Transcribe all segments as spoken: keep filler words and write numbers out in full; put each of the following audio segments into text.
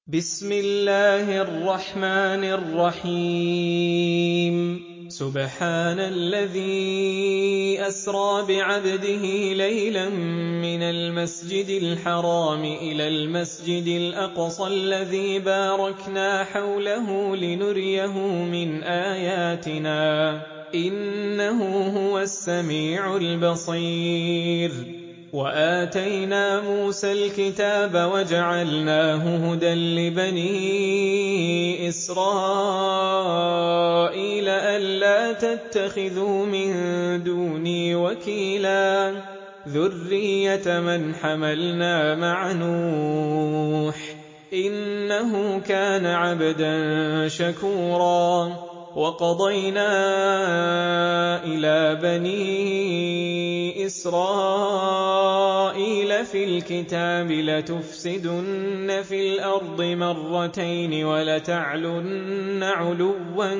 بسم الله الرحمن الرحيم سبحان الذي أسرى بعبده ليلا من المسجد الحرام إلى المسجد الأقصى الذي باركنا حوله لنريه من آياتنا إنه هو السميع البصير وآتينا موسى الكتاب وجعلناه هدى لبني إسرائيل ألا تتخذوا من دوني وكيلا ذرية من حملنا مع نوح إنه كان عبدا شكورا وقضينا إلى بني إسرائيل في الكتاب لتفسدن في الأرض مرتين ولتعلن علوا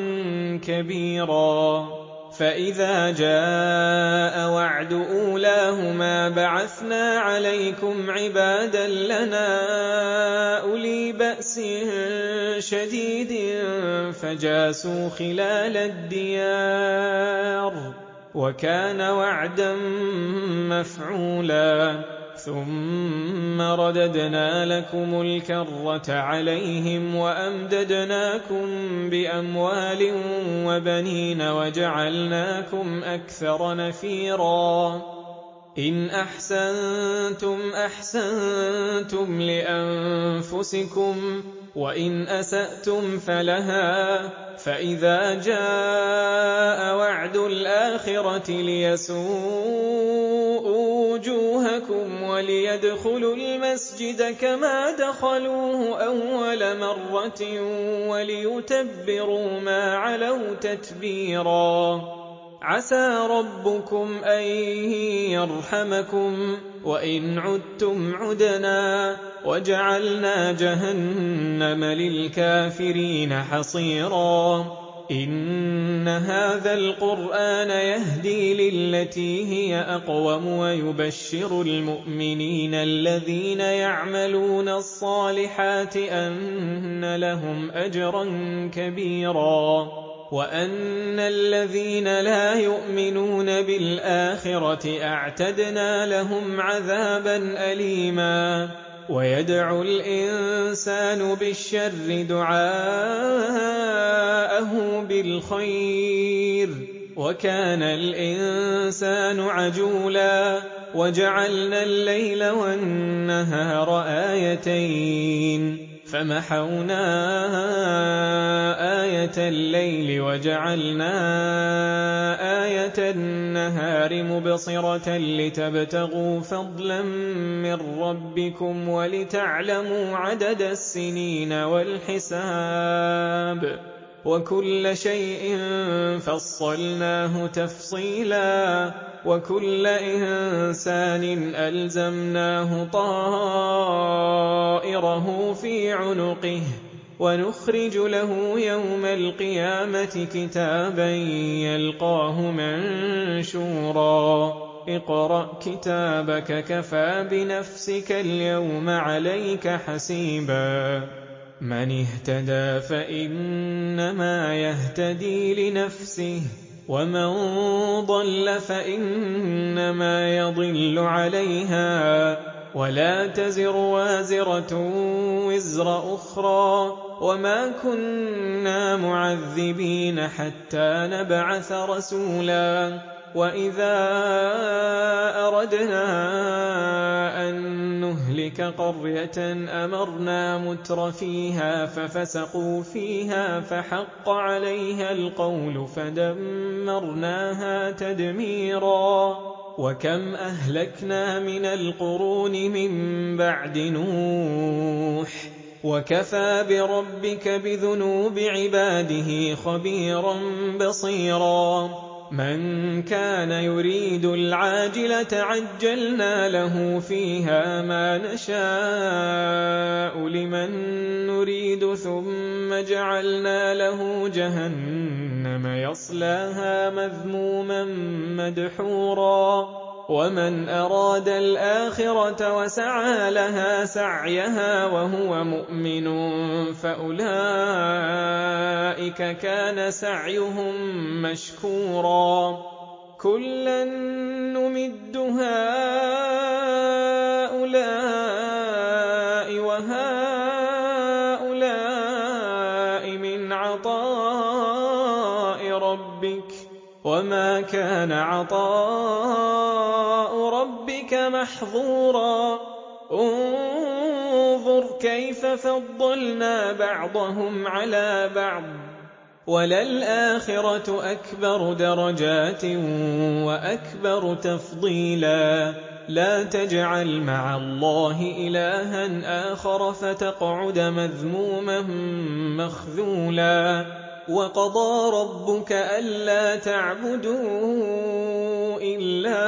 كبيرا فإذا جاء وعد أولاهما بعثنا عليكم عبادا لنا أولي بأس شديد فجاسوا خلال الديار وكان وعدا مفعولا ثم رددنا لكم الكرة عليهم وأمددناكم بأموال وبنين وجعلناكم أكثر نفيرا إن أحسنتم أحسنتم لأنفسكم وإن أسأتم فلها فإذا جاء وعد الآخرة ليسوءوا وجوهكم وليدخلوا المسجد كما دخلوه أول مرة وليتبروا ما علوا تتبيرا عسى ربكم أن يرحمكم وإن عدتم عدنا وجعلنا جهنم للكافرين حصيرا إن هذا القرآن يهدي للتي هي أقوم ويبشر المؤمنين الذين يعملون الصالحات أن لهم أجرا كبيرا وأن الذين لا يؤمنون بالآخرة أعتدنا لهم عذابا أليما ويدعو الإنسان بالشر دعاءه بالخير وكان الإنسان عجولا وجعلنا الليل والنهار آيتين فمحونا آية الليل وجعلنا آية النهار مبصرة لتبتغوا فضلا من ربكم ولتعلموا عدد السنين والحساب وكل شيء فصلناه تفصيلا وكل إنسان ألزمناه طائره في عنقه ونخرج له يوم القيامة كتابا يلقاه منشورا اقرأ كتابك كفى بنفسك اليوم عليك حسيبا من اهتدى فإنما يهتدي لنفسه ومن ضل فإنما يضل عليها ولا تزر وازرة وزر أخرى وما كنا معذبين حتى نبعث رسولا وإذا أردنا أن نهلك قرية أمرنا متر فيها ففسقوا فيها فحق عليها القول فدمرناها تدميرا وكم أهلكنا من القرون من بعد نوح وكفى بربك بذنوب عباده خبيرا بصيرا من كان يريد العاجلة عجلنا له فيها ما نشاء لمن نريد ثم جعلنا له جهنم يصلاها مذموما مدحورا وَمَنْ أَرَادَ الْآخِرَةَ وَسَعَىٰ لَهَا سَعْيَهَا وَهُوَ مُؤْمِنٌ فَأُولَٰئِكَ كَانَ سَعْيُهُم مَّشْكُورًا كُلًّا نُّمِدُّ هَٰؤُلَاءِ وَهَٰؤُلَاءِ مِنْ عَطَاءِ رَبِّكَ ۚ وَمَا كَانَ عَطَاءُ رَبِّكَ مَحْظُورًا انظُرْ كَيْفَ فَضَّلْنَا بَعْضَهُمْ عَلَىٰ بَعْضٍ ۚ وَلَلْآخِرَةُ أَكْبَرُ دَرَجَاتٍ وَأَكْبَرُ تَفْضِيلًا لَا تَجْعَلْ مَعَ اللَّهِ إِلَٰهًا آخَرَ فَتَقْعُدَ مَذْمُومًا مَّخْذُولًا وَقَضَىٰ رَبُّكَ أَلَّا تَعْبُدُوا إِلَّا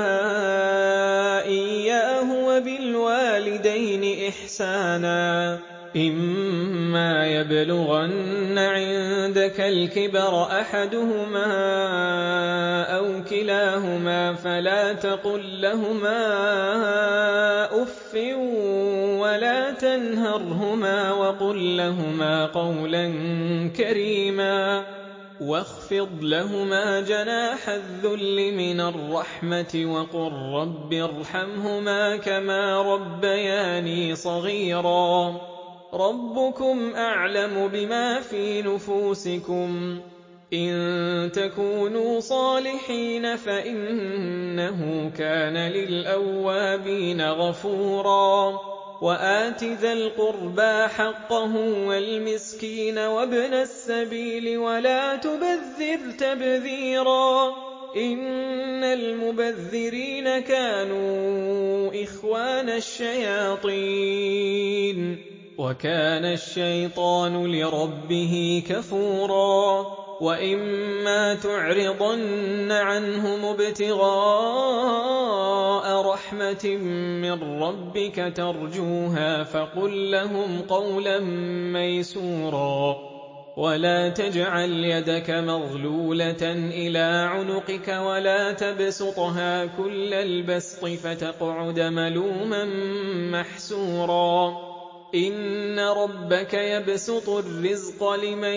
إِيَّاهُ وَبِالْوَالِدَيْنِ إِحْسَانًا إِمَّا يَبْلُغَنَّ عِندَكَ الْكِبَرَ أَحَدُهُمَا أَوْ كِلَاهُمَا فَلَا تَقُل لَّهُمَا أُفٍّ وَلَا تَنْهَرْهُمَا وَقُل لَّهُمَا قَوْلًا كَرِيمًا وَاخْفِضْ لَهُمَا جَنَاحَ الذُّلِّ مِنَ الرَّحْمَةِ وَقُل رَّبِّ ارْحَمْهُمَا كَمَا رَبَّيَانِي صَغِيرًا رَّبُّكُمْ أَعْلَمُ بِمَا فِي نُفُوسِكُمْ ۚ إِن تَكُونُوا صَالِحِينَ فَإِنَّهُ كَانَ لِلْأَوَّابِينَ غَفُورًا وَآتِ ذَا الْقُرْبَىٰ حَقَّهُ وَالْمِسْكِينَ وَابْنَ السَّبِيلِ وَلَا تُبَذِّرْ تَبْذِيرًا إِنَّ الْمُبَذِّرِينَ كَانُوا إِخْوَانَ الشَّيَاطِينِ وَكَانَ الشَّيْطَانُ لِرَبِّهِ كَفُورًا وَإِمَّا تُعْرِضَنَّ عَنْهُمُ ابْتِغَاءَ رَحْمَةٍ مِّن رَّبِّكَ تَرْجُوهَا فَقُل لَّهُمْ قَوْلًا مَّيْسُورًا وَلَا تَجْعَلْ يَدَكَ مَغْلُولَةً إِلَىٰ عُنُقِكَ وَلَا تَبْسُطْهَا كُلَّ الْبَسْطِ فَتَقْعُدَ مَلُومًا مَّحْسُورًا إِنَّ رَبَّكَ يَبْسُطُ الرِّزْقَ لِمَن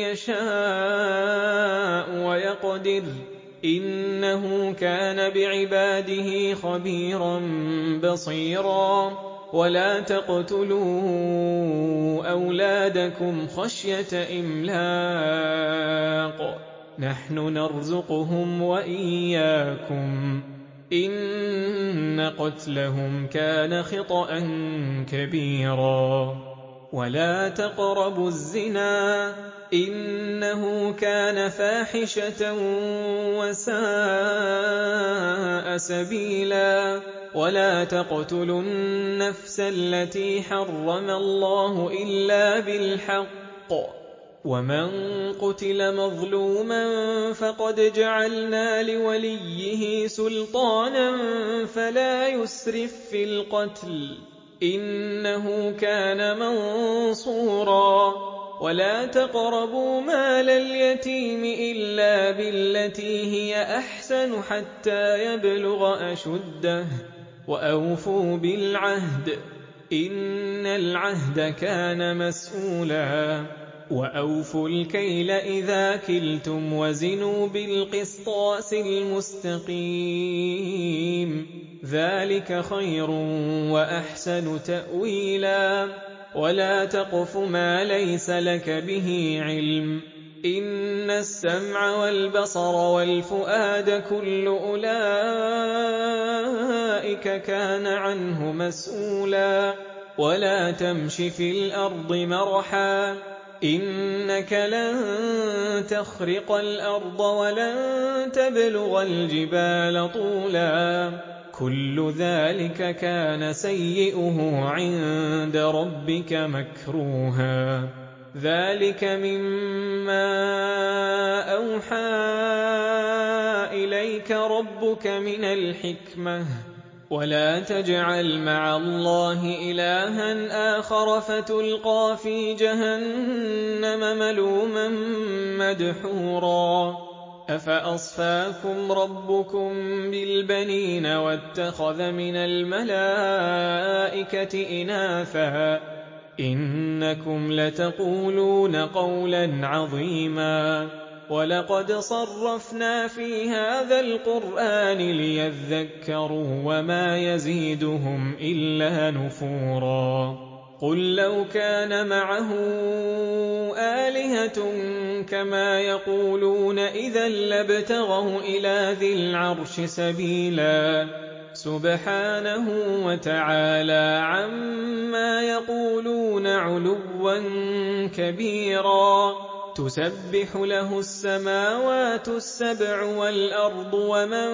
يَشَاءُ وَيَقْدِرُ ۚ إِنَّهُ كَانَ بِعِبَادِهِ خَبِيرًا بَصِيرًا وَلَا تَقْتُلُوا أَوْلَادَكُمْ خَشْيَةَ إِمْلَاقٍ ۖ نَّحْنُ نَرْزُقُهُمْ وَإِيَّاكُمْ ۚ إِنَّ قَتْلَهُمْ كَانَ خِطْئًا كَبِيرًا وَلَا تَقْرَبُوا الزِّنَا ۖ إِنَّهُ كَانَ فَاحِشَةً وَسَاءَ سَبِيلًا وَلَا تَقْتُلُوا النَّفْسَ الَّتِي حَرَّمَ اللَّهُ إِلَّا بِالْحَقِّ ۚ وَمَن قُتِلَ مَظْلُومًا فَقَدْ جَعَلْنَا لِوَلِيِّهِ سُلْطَانًا فَلَا يُسْرِف فِّي الْقَتْلِ ۖ إِنَّهُ كَانَ مَنصُورًا وَلَا تَقْرَبُوا مَالَ الْيَتِيمِ إِلَّا بِالَّتِي هِيَ أَحْسَنُ حَتَّىٰ يَبْلُغَ أَشُدَّهُ ۖ وَأَوْفُوا بِالْعَهْدِ ۖ إِنَّ الْعَهْدَ كَانَ مَسْئُولًا وَأَوْفُوا الْكَيْلَ إِذَا كِلْتُمْ وَزِنُوا بِالْقِسْطَاسِ الْمُسْتَقِيمِ ذَٰلِكَ خَيْرٌ وَأَحْسَنُ تَأْوِيلًا وَلَا تَقْفُ مَا لَيْسَ لَكَ بِهِ عِلْمٌ ۚ إِنَّ السَّمْعَ وَالْبَصَرَ وَالْفُؤَادَ كُلُّ أُولَٰئِكَ كَانَ عَنْهُ مَسْئُولًا وَلَا تَمْشِ فِي الْأَرْضِ مَرَحًا ۖ إِنَّكَ لَن تَخْرِقَ الْأَرْضَ وَلَن تَبْلُغَ الْجِبَالَ طُولًا ۚ كُلُّ ذَٰلِكَ كَانَ سَيِّئُهُ عِندَ رَبِّكَ مَكْرُوهًا ذَٰلِكَ مِمَّا أَوْحَىٰ إِلَيْكَ رَبُّكَ مِنَ الْحِكْمَةِ ۗ وَلَا تَجْعَلْ مَعَ اللَّهِ إِلَٰهًا آخَرَ فَتُلْقَىٰ فِي جَهَنَّمَ مَلُومًا مَّدْحُورًا أَفَأَصْفَاكُمْ رَبُّكُم بِالْبَنِينَ وَاتَّخَذَ مِنَ الْمَلَائِكَةِ إِنَاثًا ۚ إِنَّكُمْ لَتَقُولُونَ قَوْلًا عَظِيمًا وَلَقَدْ صَرَّفْنَا فِي هَٰذَا الْقُرْآنِ لِيَذَّكَّرُوا وَمَا يَزِيدُهُمْ إِلَّا نُفُورًا قُل لَّوْ كَانَ مَعَهُ آلِهَةٌ كَمَا يَقُولُونَ إِذًا لَّابْتَغَوْا إِلَىٰ ذِي الْعَرْشِ سَبِيلًا سُبْحَانَهُ وَتَعَالَىٰ عَمَّا يَقُولُونَ عُلُوًّا كَبِيرًا تُسَبِّحُ لَهُ السَّمَاوَاتُ السَّبْعُ وَالْأَرْضُ وَمَن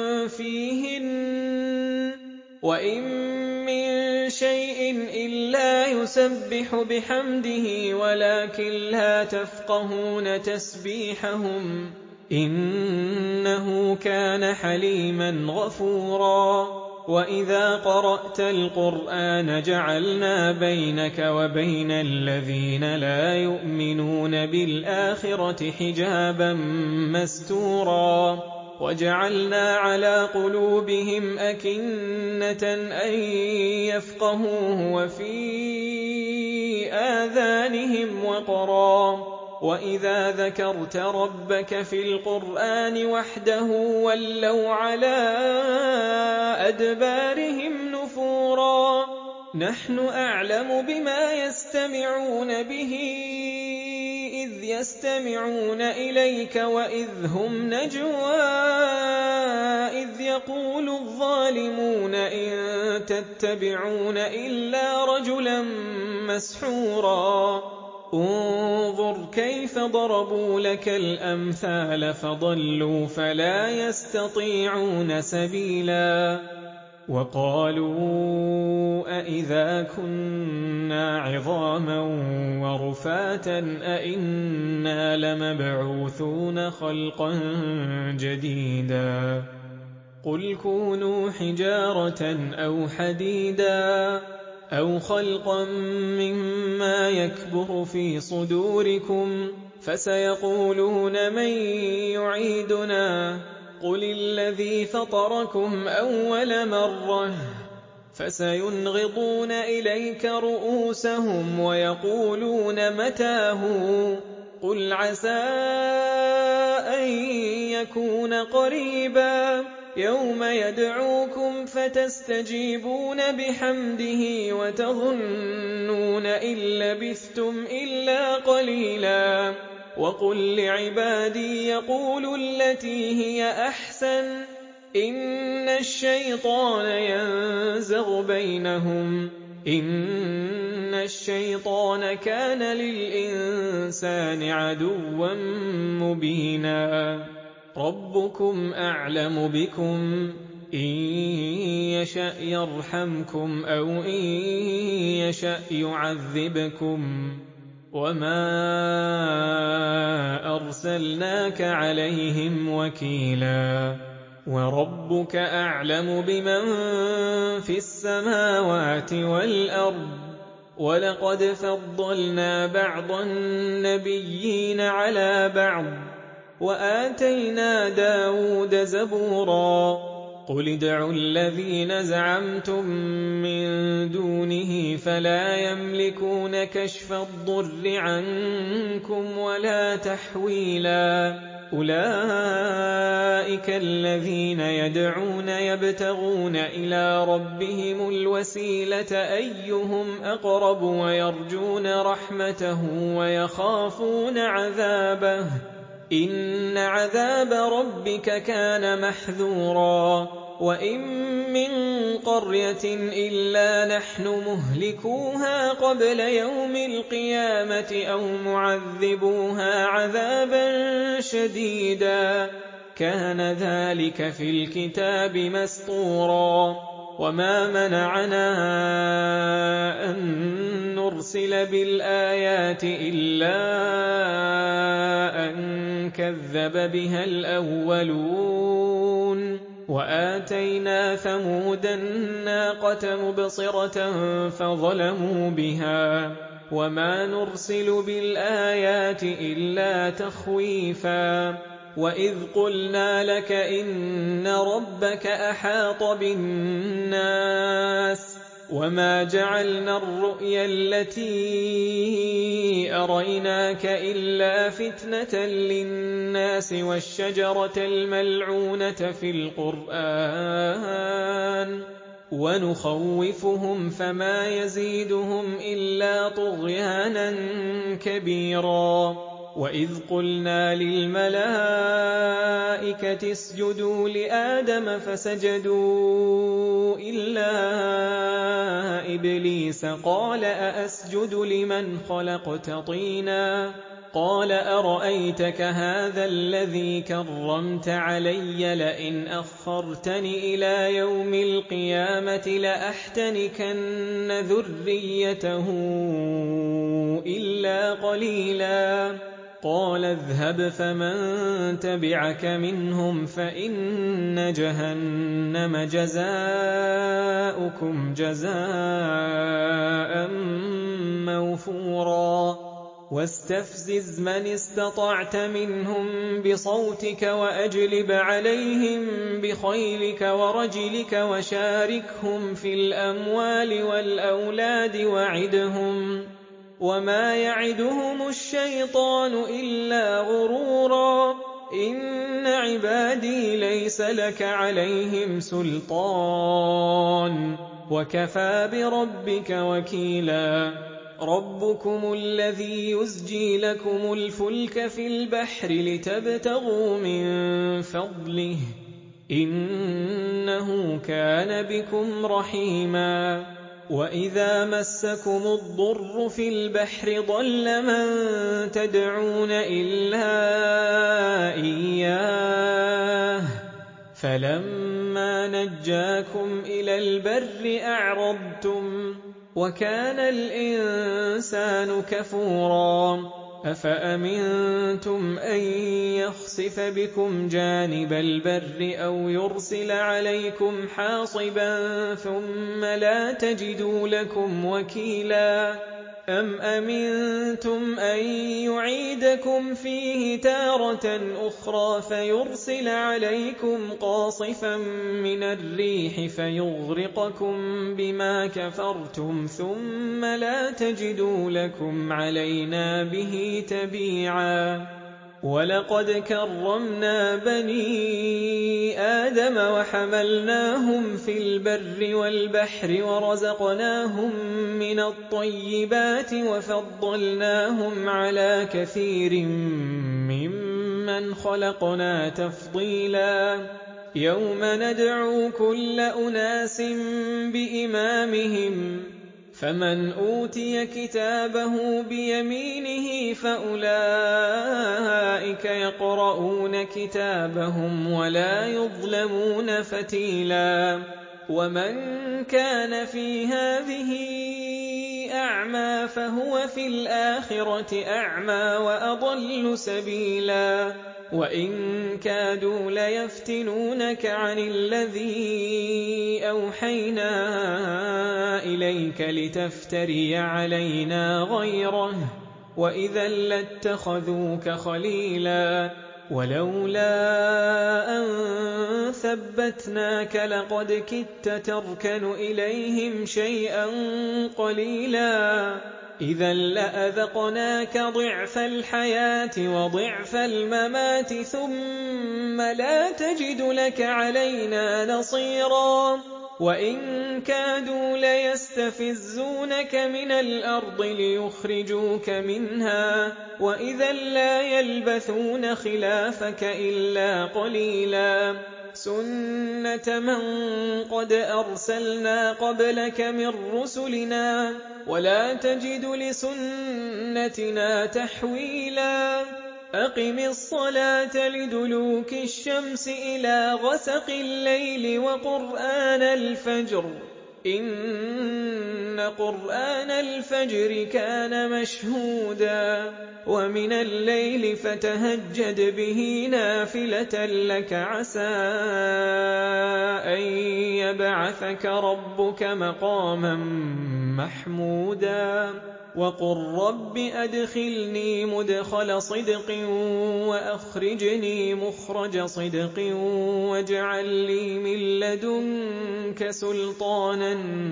فِيهِنَّ ۚ وَإِن مِّن شَيْءٍ إِلَّا يُسَبِّحُ بِحَمْدِهِ وَلَٰكِن لَّا تَفْقَهُونَ تَسْبِيحَهُمْ ۗ إِنَّهُ كَانَ حَلِيمًا غَفُورًا وَإِذَا قَرَأْتَ الْقُرْآنَ جَعَلْنَا بَيْنَكَ وَبَيْنَ الَّذِينَ لَا يُؤْمِنُونَ بِالْآخِرَةِ حِجَابًا مَّسْتُورًا وَجَعَلْنَا عَلَىٰ قُلُوبِهِمْ أَكِنَّةً أَن يَفْقَهُوهُ وَفِي آذَانِهِمْ وَقْرًا ۚ وَإِذَا ذَكَرْتَ رَبَّكَ فِي الْقُرْآنِ وَحْدَهُ وَلَّوْا عَلَىٰ أَدْبَارِهِمْ نُفُورًا نَّحْنُ أَعْلَمُ بِمَا يَسْتَمِعُونَ بِهِ إِذْ يَسْتَمِعُونَ إِلَيْكَ وَإِذْ هُمْ نَجْوَىٰ إِذْ يَقُولُ الظَّالِمُونَ إِن تَتَّبِعُونَ إِلَّا رَجُلًا مَّسْحُورًا انظُرْ كَيْفَ ضَرَبُوا لَكَ الْأَمْثَالَ فَضَلُّوا فَلَا يَسْتَطِيعُونَ سَبِيلًا وَقَالُوا أَإِذَا كُنَّا عِظَامًا وَرُفَاتًا أَإِنَّا لَمَبْعُوثُونَ خَلْقًا جَدِيدًا قُلْ كُونُوا حِجَارَةً أَوْ حَدِيدًا أَوْ خَلْقًا مِّمَّا يَكْبُرُ فِي صُدُورِكُمْ فَسَيَقُولُونَ مَن يُعِيدُنَا قُلِ الَّذِي فَطَرَكُمْ أَوَّلَ مَرَّةٍ فَسَيُنْغِضُونَ إِلَيْكَ رُءُوسَهُمْ وَيَقُولُونَ مَتَىٰ هُوَ قُلْ عَسَىٰ أَن يَكُونَ قَرِيبًا يَوْمَ يَدْعُوكُمْ فَتَسْتَجِيبُونَ بِحَمْدِهِ وَتَظُنُّونَ إِن لَّبِثْتُمْ إِلَّا قَلِيلًا وَقُل لِّعِبَادِي يَقُولُوا الَّتِي هِيَ أَحْسَنُ إِنَّ الشَّيْطَانَ يَنزَغُ بَيْنَهُمْ إِنَّ الشَّيْطَانَ كَانَ لِلْإِنسَانِ عَدُوًّا مُّبِينًا رَبُّكُمْ أَعْلَمُ بِكُمْ إِن يَشَأْ يَرْحَمْكُمْ أَوْ إِن يَشَأْ يُعَذِّبْكُمْ وَمَا أَرْسَلْنَاكَ عَلَيْهِمْ وَكِيلًا وَرَبُّكَ أَعْلَمُ بِمَن فِي السَّمَاوَاتِ وَالْأَرْضِ وَلَقَدْ فَضَّلْنَا بَعْضَ النَّبِيِّينَ عَلَىٰ بَعْضٍ وَآتَيْنَا دَاوُودَ زَبُورًا قُلِ ادْعُوا الَّذِينَ زَعَمْتُم مِّن دُونِهِ فَلَا يَمْلِكُونَ كَشْفَ الضُّرِّ عَنكُمْ وَلَا تَحْوِيلًا أُولَٰئِكَ الَّذِينَ يَدْعُونَ يَبْتَغُونَ إِلَىٰ رَبِّهِمُ الْوَسِيلَةَ أَيُّهُمْ أَقْرَبُ وَيَرْجُونَ رَحْمَتَهُ وَيَخَافُونَ عَذَابَهُ ۚ إِنَّ عَذَابَ رَبِّكَ كَانَ مَحْذُورًا وَإِن مِّن قَرْيَةٍ إِلَّا نَحْنُ مُهْلِكُوهَا قَبْلَ يَوْمِ الْقِيَامَةِ أَوْ مُعَذِّبُوهَا عَذَابًا شَدِيدًا ۚ كَانَ ذَٰلِكَ فِي الْكِتَابِ مَسْطُورًا وَمَا مَنَعَنَا أَن نُّرْسِلَ بِالْآيَاتِ إِلَّا أَن كَذَّبَ بِهَا الْأَوَّلُونَ وَآتَيْنَا ثَمُودَ النَّاقَةَ مُبْصِرَةً فَظَلَمُوا بِهَا ۚ وَمَا نُرْسِلُ بِالْآيَاتِ إِلَّا تَخْوِيفًا وَإِذْ قُلْنَا لَكَ إِنَّ رَبَّكَ أَحَاطَ بِالنَّاسِ وَمَا جَعَلْنَا الرُّؤْيَا الَّتِي أَرَيْنَاكَ إِلَّا فِتْنَةً لِّلنَّاسِ وَالشَّجَرَةَ الْمَلْعُونَةَ فِي الْقُرْآنِ وَنُخَوِّفُهُمْ فَمَا يَزِيدُهُمْ إِلَّا طُغْيَانًا كَبِيرًا وَإِذْ قُلْنَا لِلْمَلَائِكَةِ اسْجُدُوا لِآدَمَ فَسَجَدُوا إِلَّا إِبْلِيسَ قَالَ أَأَسْجُدُ لِمَنْ خَلَقْتَ طِينًا قَالَ أَرَأَيْتَكَ هَٰذَا الَّذِي كَرَّمْتَ عَلَيَّ لَئِنْ أَخَّرْتَنِ إِلَىٰ يَوْمِ الْقِيَامَةِ لَأَحْتَنِكَنَّ ذُرِّيَّتَهُ إِلَّا قَلِيلًا قَالَ اذْهَبْ فَمَن تَبِعَكَ مِنْهُمْ فَإِنَّ جَهَنَّمَ جَزَاؤُكُمْ جَزَاءً مَّوْفُورًا وَاسْتَفْزِزْ مَنِ اسْتَطَعْتَ مِنْهُم بِصَوْتِكَ وَأَجْلِبْ عَلَيْهِم بِخَيْلِكَ وَرَجِلِكَ وَشَارِكْهُمْ فِي الْأَمْوَالِ وَالْأَوْلَادِ وَعِدْهُمْ ۚ وَمَا يَعِدُهُمُ الشَّيْطَانُ إِلَّا غُرُورًا ۚ إِنَّ عِبَادِي لَيْسَ لَكَ عَلَيْهِمْ سُلْطَانٌ ۚ وَكَفَىٰ بِرَبِّكَ وَكِيلًا رَبُّكُمُ الَّذِي يُزْجِي لَكُمُ الْفُلْكَ فِي الْبَحْرِ لِتَبْتَغُوا مِن فَضْلِهِ ۚ إِنَّهُ كَانَ بِكُمْ رَحِيمًا وَإِذَا مَسَّكُمُ الضُّرُّ فِي الْبَحْرِ ضَلَّ مَن تَدْعُونَ إِلَّا إِيَّاهُ فَلَمَّا نَجَّاكُمْ إِلَى الْبَرِّ أَعْرَضْتُمْ ۚ وَكَانَ الْإِنسَانُ كَفُورًا أَفَأَمِنتُمْ أَن يَخْسِفَ بِكُمْ جَانِبَ الْبَرِّ أَوْ يُرْسِلَ عَلَيْكُمْ حَاصِبًا ثُمَّ لَا تَجِدُوا لَكُمْ وَكِيلًا أَمْ أَمِنتُمْ أَن يُعِيدَكُمْ فِيهِ تَارَةً أُخْرَىٰ فَيُرْسِلَ عَلَيْكُمْ قَاصِفًا مِّنَ الرِّيحِ فَيُغْرِقَكُم بِمَا كَفَرْتُمْ ثُمَّ لَا تَجِدُوا لَكُمْ عَلَيْنَا بِهِ تَبِيعًا وَلَقَدْ كَرَّمْنَا بَنِي آدَمَ وَحَمَلْنَاهُمْ فِي الْبَرِّ وَالْبَحْرِ وَرَزَقْنَاهُم مِّنَ الطَّيِّبَاتِ وَفَضَّلْنَاهُمْ عَلَىٰ كَثِيرٍ مِّمَّنْ خَلَقْنَا تَفْضِيلًا يَوْمَ نَدْعُو كُلَّ أُنَاسٍ بِإِمَامِهِمْ فَمَنْ أُوتِيَ كِتَابَهُ بِيَمِينِهِ فَأُولَٰئِكَ يَقْرَءُونَ كِتَابَهُمْ وَلَا يُظْلَمُونَ فَتِيلًا وَمَن كَانَ فِي هَٰذِهِ أَعْمَىٰ فَهُوَ فِي الْآخِرَةِ أَعْمَىٰ وَأَضَلُّ سَبِيلًا وَإِن كَادُوا لَيَفْتِنُونَكَ عَنِ الَّذِي أَوْحَيْنَا إِلَيْكَ لِتَفْتَرِيَ عَلَيْنَا غَيْرَهُ ۖ وَإِذًا لَّاتَّخَذُوكَ خَلِيلًا وَلَوْلَا أَن ثَبَّتْنَاكَ لَقَدْ كِدتَّ تَرْكَنُ إِلَيْهِمْ شَيْئًا قَلِيلًا إِذًا لَّأَذَقْنَاكَ ضِعْفَ الْحَيَاةِ وَضِعْفَ الْمَمَاتِ ثُمَّ لَا تَجِدُ لَكَ عَلَيْنَا نَصِيرًا وَإِن كَادُوا لَيَسْتَفِزُّونَكَ مِنَ الْأَرْضِ لِيُخْرِجُوكَ مِنْهَا وَإِذًا لَّا يَلْبَثُونَ خِلَافَكَ إِلَّا قَلِيلًا سُنَّةَ مَن قَدْ أَرْسَلْنَا قَبْلَكَ مِن رُّسُلِنَا ۖ وَلَا تَجِدُ لِسُنَّتِنَا تَحْوِيلًا أَقِمِ الصَّلَاةَ لِدُلُوكِ الشَّمْسِ إِلَىٰ غَسَقِ اللَّيْلِ وَقُرْآنَ الْفَجْرِ ۖ إِنَّ قُرْآنَ الْفَجْرِ كَانَ مَشْهُودًا وَمِنَ اللَّيْلِ فَتَهَجَّدْ بِهِ نَافِلَةً لَّكَ عَسَىٰ أَن يَبْعَثَكَ رَبُّكَ مَقَامًا مَّحْمُودًا وقل رب أدخلني مدخل صدق وأخرجني مخرج صدق واجعل لي من لدنك سلطانا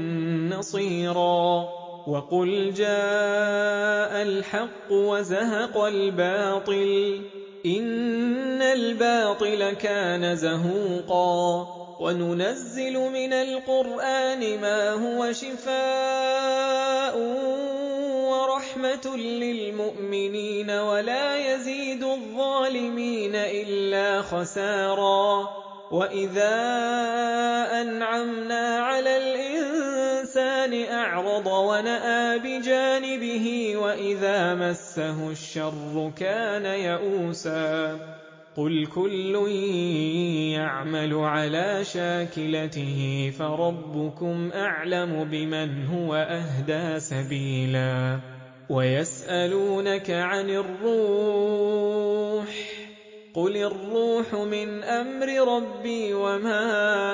نصيرا وقل جاء الحق وزهق الباطل إن الباطل كان زهوقا وننزل من القرآن ما هو شفاء ورحمة للمؤمنين ولا يزيد الظالمين إلا خسارا وإذا أنعمنا على الإنسان أعرض ونأى بجانبه وإذا مسه الشر كان يئوسا قل كل يعمل على شاكلته فربكم أعلم بمن هو أهدى سبيلا ويسألونك عن الروح قل الروح من أمر ربي وما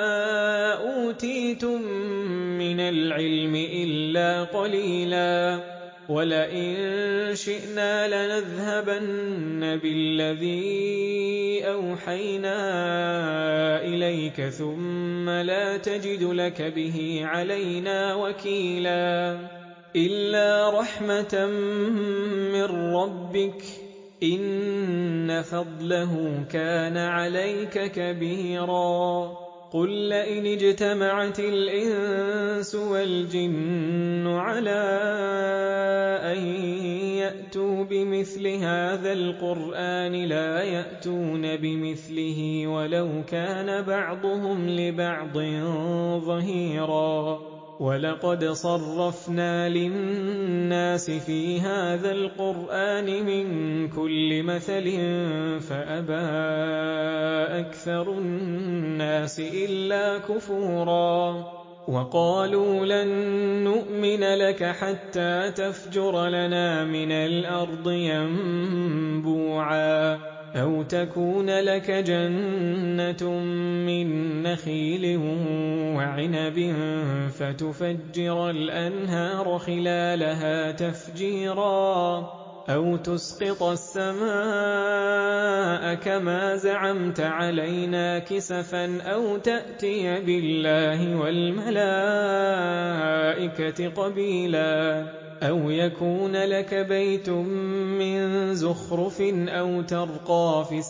أوتيتم من العلم إلا قليلا ولئن شئنا لنذهبن بالذي أوحينا إليك ثم لا تجد لك به علينا وكيلا إلا رحمة من ربك إن فضله كان عليك كبيرا قل لئن اجتمعت الإنس والجن على أن يأتوا بمثل هذا القرآن لا يأتون بمثله ولو كان بعضهم لبعض ظهيرا ولقد صرفنا للناس في هذا القرآن من كل مثل فأبى أكثر الناس إلا كفورا وقالوا لن نؤمن لك حتى تفجر لنا من الأرض ينبوعا أو تكون لك جنة من نخيل وعنب فتفجر الأنهار خلالها تفجيرا أو تسقط السماء كما زعمت علينا كسفا أو تأتي بالله والملائكة قبيلا أو يكون لك بيت من زخرف أو ترقى في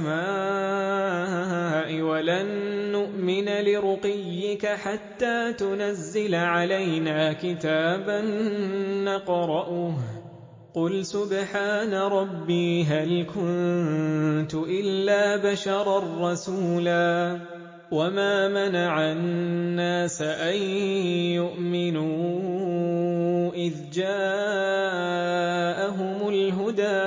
السماء ولن نؤمن لرقيك حتى تنزل علينا كتابا نقرأه قل سبحان ربي هل كنت إلا بشرا رسولا وما منع الناس أن يؤمنوا إذ جاءهم الهدى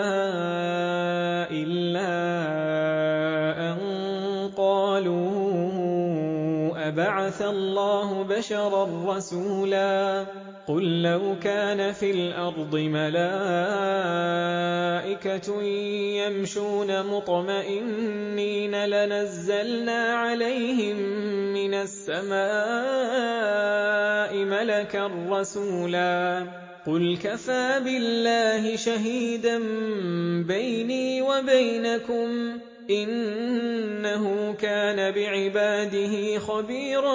إلا أن قالوا أبعث الله بشرا رسولا قل لو كان في الأرض ملائكة يمشون مطمئنين لنزلنا عليهم من السماء ملكا رسولا قل كفى بالله شهيدا بيني وبينكم إنه كان بعباده خبيرا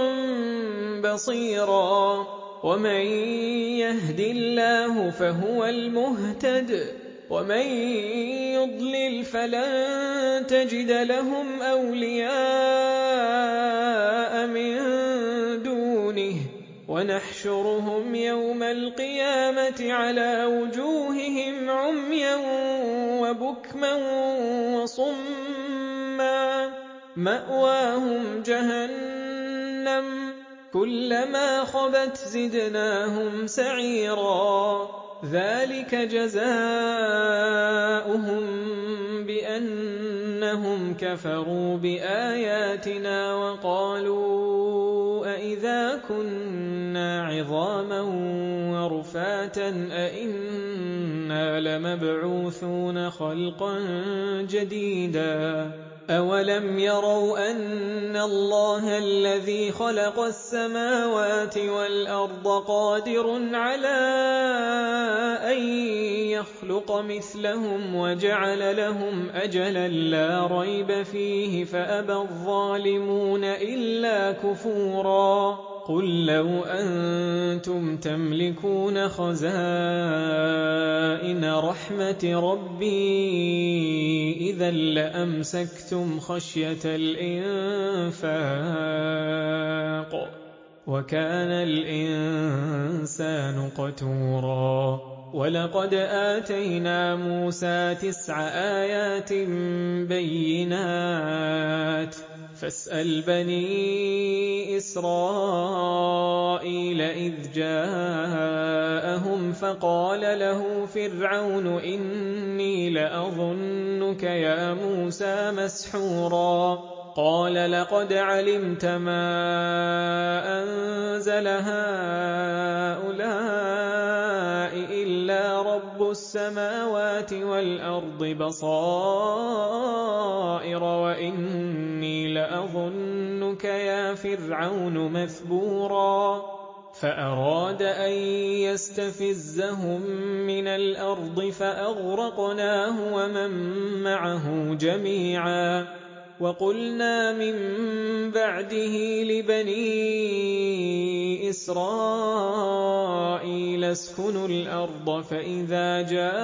بصيرا ومن يهد الله فهو المهتد ومن يضلل فلن تجد لهم أولياء من دونه ونحشرهم يوم القيامة على وجوههم عميا وبكما وصما مأواهم جهنم كلما خبت زدناهم سعيرا ذلك جزاؤهم بأنهم كفروا بآياتنا وقالوا أإذا كنا عظاما ورفاتا أإنا لمبعوثون خلقا جديدا أَوَلَمْ يَرَوْا أَنَّ اللَّهَ الَّذِي خَلَقَ السَّمَاوَاتِ وَالْأَرْضَ قَادِرٌ عَلَىٰ أَن يَخْلُقَ مِثْلَهُمْ وَجَعَلَ لَهُمْ أَجَلًا لَّا رَيْبَ فِيهِ فَأَبَى الظَّالِمُونَ إِلَّا كُفُورًا قُل لَّوْ أَنتُمْ تَمْلِكُونَ خَزَائِنَ رَحْمَةِ رَبِّي إِذًا لَّأَمْسَكْتُمْ خَشْيَةَ الْإِنفَاقِ ۚ وَكَانَ الْإِنسَانُ قَتُورًا وَلَقَدْ آتَيْنَا مُوسَىٰ تِسْعَ آيَاتٍ بَيِّنَاتٍ فَاسْأَلْ بَنِي إِسْرَائِيلَ إِذْ جَاءَهُمْ فَقَالَ لَهُ فِرْعَوْنُ إِنِّي لَأَظُنُّكَ يَا مُوسَىٰ مَسْحُورًا قَالَ لَقَدْ عَلِمْتَ مَا أَنزَلَ هَٰؤُلَاءِ إِلَّا رَبُّ السَّمَاوَاتِ وَالْأَرْضِ بَصَائِرَ وَإِنِّي لَأَظُنُّكَ يَا فِرْعَوْنُ مَثْبُورًا فَأَرَادَ أَن يَسْتَفِزَّهُم مِّنَ الْأَرْضِ فَأَغْرَقْنَاهُ وَمَن مَّعَهُ جَمِيعًا وَقُلْنَا مِن بَعْدِهِ لِبَنِي إِسْرَائِيلَ اسْكُنُوا الْأَرْضَ فَإِذَا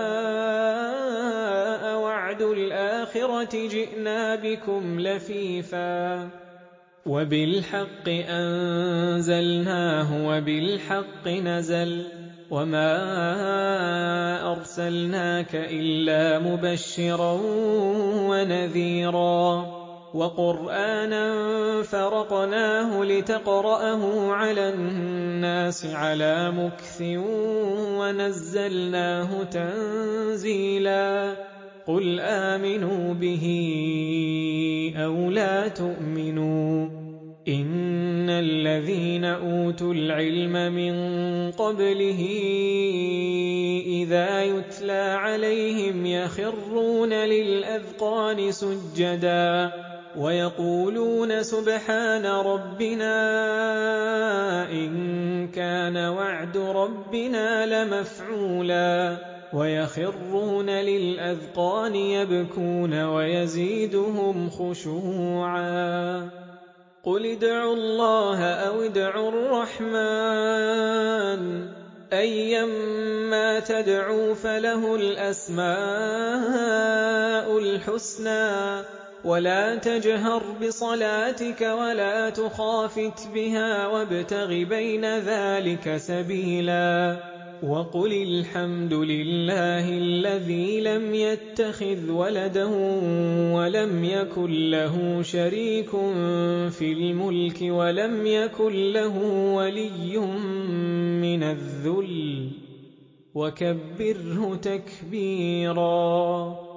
جَاءَ وَعْدُ الْآخِرَةِ جِئْنَا بِكُمْ لَفِيفًا وَبِالْحَقِّ أَنزَلْنَاهُ وَبِالْحَقِّ نَزَلَ وَمَا أَرْسَلْنَاكَ إِلَّا مُبَشِّرًا وَنَذِيرًا وَقُرْآنًا فَرَقْنَاهُ لِتَقْرَأَهُ عَلَى النَّاسِ عَلَىٰ مُكْثٍ وَنَزَّلْنَاهُ تَنزِيلًا قُلْ آمِنُوا بِهِ أَوْ لَا تُؤْمِنُوا إِنَّ الَّذِينَ أُوتُوا الْعِلْمَ مِن قَبْلِهِ إِذَا يُتْلَىٰ عَلَيْهِمْ يَخِرُّونَ لِلْأَذْقَانِ سُجَّدًا وَيَقُولُونَ سُبْحَانَ رَبِّنَا إِن كَانَ وَعْدُ رَبِّنَا لَمَفْعُولًا وَيَخِرُّونَ لِلْأَذْقَانِ يَبْكُونَ وَيَزِيدُهُمْ خُشُوعًا قُلِ ادْعُوا اللَّهَ أَوِ ادْعُوا الرَّحْمَٰنَ أَيًّا مَّا تَدْعُوا فَلَهُ الْأَسْمَاءُ الْحُسْنَىٰ وَلَا تَجْهَرْ بِصَلَاتِكَ وَلَا تُخَافِتْ بِهَا وَابْتَغِ بَيْنَ ذَٰلِكَ سَبِيلًا وَقُلِ الْحَمْدُ لِلَّهِ الَّذِي لَمْ يَتَّخِذْ وَلَدًا وَلَمْ يَكُن لَّهُ شَرِيكٌ فِي الْمُلْكِ وَلَمْ يَكُن لَّهُ وَلِيٌّ مِّنَ الذُّلِّ وَكَبِّرْهُ تَكْبِيرًا